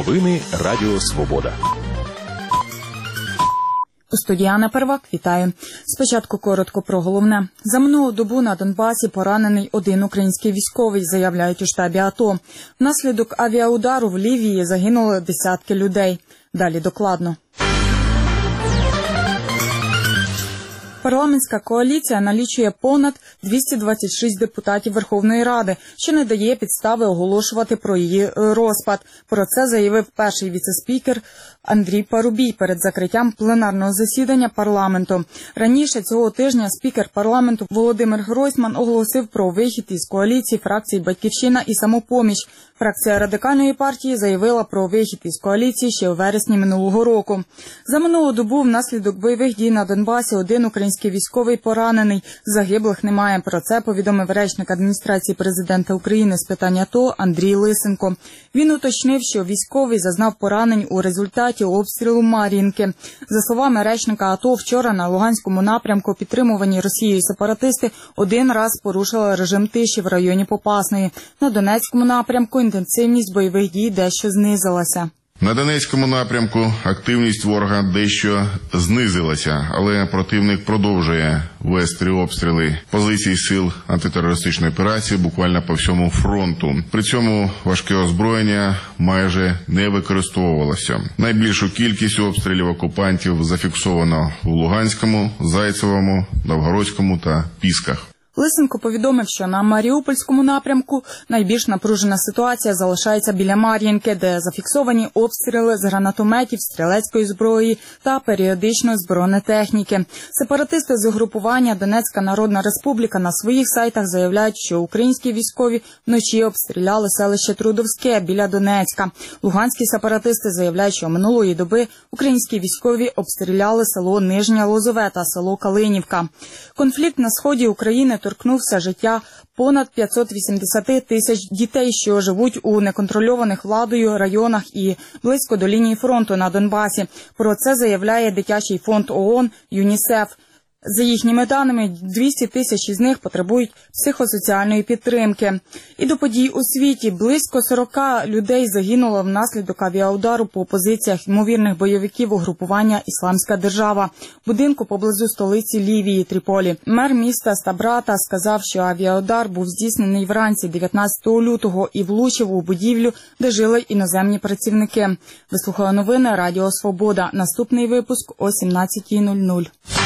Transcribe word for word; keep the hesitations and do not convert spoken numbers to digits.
Новини Радіо Свобода. У студії Анна Первак, вітаю. Спочатку коротко про головне. За минулу добу на Донбасі поранений один український військовий, заявляють у штабі АТО. Внаслідок авіаудару в Лівії загинули десятки людей. Далі докладно. Парламентська коаліція налічує понад двісті двадцять шість депутатів Верховної Ради, що не дає підстави оголошувати про її розпад. Про це заявив перший віце-спікер Андрій Парубій перед закриттям пленарного засідання парламенту. Раніше цього тижня спікер парламенту Володимир Гройсман оголосив про вихід із коаліції фракцій «Батьківщина» і «Самопоміч». Фракція Радикальної партії заявила про вихід із коаліції ще у вересні минулого року. За минулу добу внаслідок бойових дій на Донбасі один український військовий поранений. Загиблих немає. Про це повідомив речник адміністрації президента України з питань АТО Андрій Лисенко. Він уточнив, що військовий зазнав поранень у результаті обстрілу Мар'їнки. За словами речника АТО, вчора на Луганському напрямку підтримувані Росією сепаратисти один раз порушили режим тиші в районі Попасної. На Донецькому напрямку інтенсивність бойових дій дещо знизилася. На Донецькому напрямку активність ворога дещо знизилася, але противник продовжує вести обстріли позицій сил антитерористичної операції буквально по всьому фронту. При цьому важке озброєння майже не використовувалося. Найбільшу кількість обстрілів окупантів зафіксовано у Луганському, Зайцевому, Новгородському та Пісках. Лисенко повідомив, що на Маріупольському напрямку найбільш напружена ситуація залишається біля Мар'їнки, де зафіксовані обстріли з гранатометів, стрілецької зброї та періодично з бронетехніки. Сепаратисти з угрупування Донецька Народна Республіка на своїх сайтах заявляють, що українські військові вночі обстріляли селище Трудовське біля Донецька. Луганські сепаратисти заявляють, що минулої доби українські військові обстріляли село Нижнє Лозове та село Калинівка. Конфлікт на сході України торкнувся життя понад п'ятсот вісімдесят тисяч дітей, що живуть у неконтрольованих владою районах і близько до лінії фронту на Донбасі. Про це заявляє дитячий фонд ООН ЮНІСЕФ. За їхніми даними, двісті тисяч із них потребують психосоціальної підтримки. І до подій у світі близько сорок людей загинуло внаслідок авіаудару по позиціях ймовірних бойовиків угрупування «Ісламська держава» в будинку поблизу столиці Лівії Тріполі. Мер міста Стабрата сказав, що авіаудар був здійснений вранці дев'ятнадцятого лютого і влучив у будівлю, де жили іноземні працівники. Ви слухали новини Радіо Свобода. Наступний випуск о сімнадцятій нуль нуль.